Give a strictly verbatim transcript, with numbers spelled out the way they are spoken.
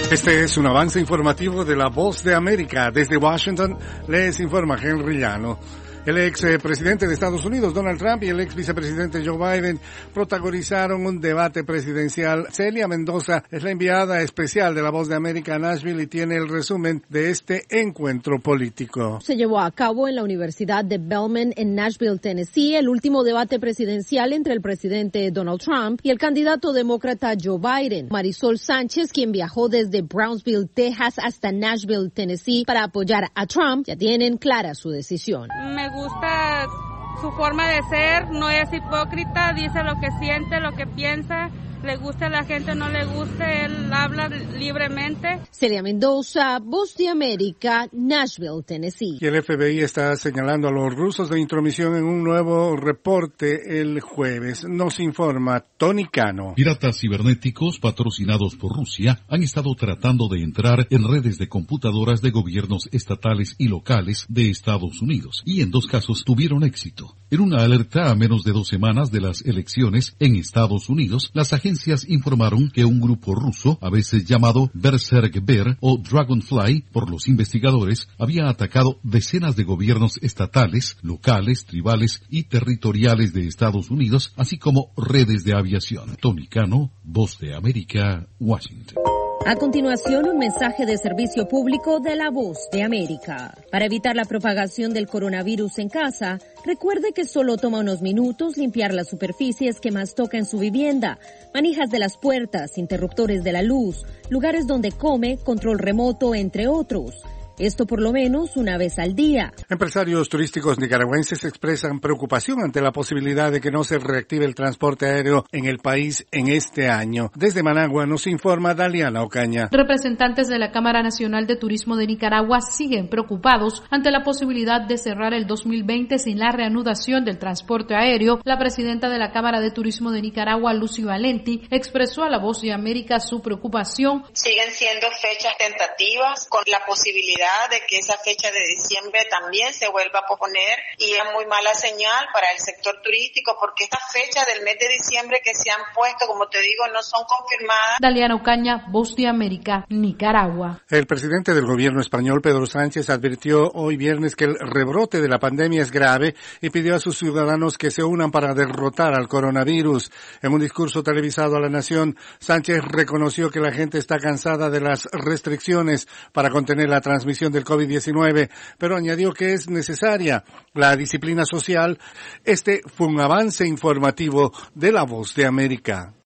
Este es un avance informativo de La Voz de América. Desde Washington les informa Henry Llano. El ex presidente de Estados Unidos, Donald Trump, y el ex vicepresidente Joe Biden protagonizaron un debate presidencial. Celia Mendoza es la enviada especial de La Voz de América a Nashville y tiene el resumen de este encuentro político. Se llevó a cabo en la Universidad de Belmont en Nashville, Tennessee, el último debate presidencial entre el presidente Donald Trump y el candidato demócrata Joe Biden. Marisol Sánchez, quien viajó desde Brownsville, Texas, hasta Nashville, Tennessee, para apoyar a Trump, ya tienen clara su decisión. Me gusta su forma de ser, no es hipócrita, dice lo que siente, lo que piensa, le guste a la gente, no le guste, él habla libremente. Celia Mendoza, Voz de América, Nashville, Tennessee. Y el F B I está señalando a los rusos de intromisión en un nuevo reporte el jueves. Nos informa Tony Cano. Piratas cibernéticos patrocinados por Rusia han estado tratando de entrar en redes de computadoras de gobiernos estatales y locales de Estados Unidos, y en dos casos tuvieron éxito. En una alerta a menos de dos semanas de las elecciones en Estados Unidos, las agencias informaron que un grupo ruso, a veces llamado Berserk Bear o Dragonfly por los investigadores, había atacado decenas de gobiernos estatales, locales, tribales y territoriales de Estados Unidos, así como redes de aviación. Tony Cano, Voz de América, Washington. A continuación, un mensaje de servicio público de La Voz de América. Para evitar la propagación del coronavirus en casa, recuerde que solo toma unos minutos limpiar las superficies que más toca en su vivienda, manijas de las puertas, interruptores de la luz, lugares donde come, control remoto, entre otros. Esto por lo menos una vez al día. Empresarios turísticos nicaragüenses expresan preocupación ante la posibilidad de que no se reactive el transporte aéreo en el país en este año. Desde Managua nos informa Daliana Ocaña. Representantes de la Cámara Nacional de Turismo de Nicaragua siguen preocupados ante la posibilidad de cerrar el dos mil veinte sin la reanudación del transporte aéreo. La presidenta de la Cámara de Turismo de Nicaragua, Lucy Valenti, expresó a La Voz de América su preocupación. Siguen siendo fechas tentativas con la posibilidad de que esa fecha de diciembre también se vuelva a posponer, y es muy mala señal para el sector turístico porque estas fechas del mes de diciembre que se han puesto, como te digo, no son confirmadas. Daliana Ocaña, Voz de América, Nicaragua. El presidente del gobierno español, Pedro Sánchez, advirtió hoy viernes que el rebrote de la pandemia es grave y pidió a sus ciudadanos que se unan para derrotar al coronavirus. En un discurso televisado a la nación, Sánchez reconoció que la gente está cansada de las restricciones para contener la transmisión del COVID diecinueve, pero añadió que es necesaria la disciplina social. Este fue un avance informativo de La Voz de América.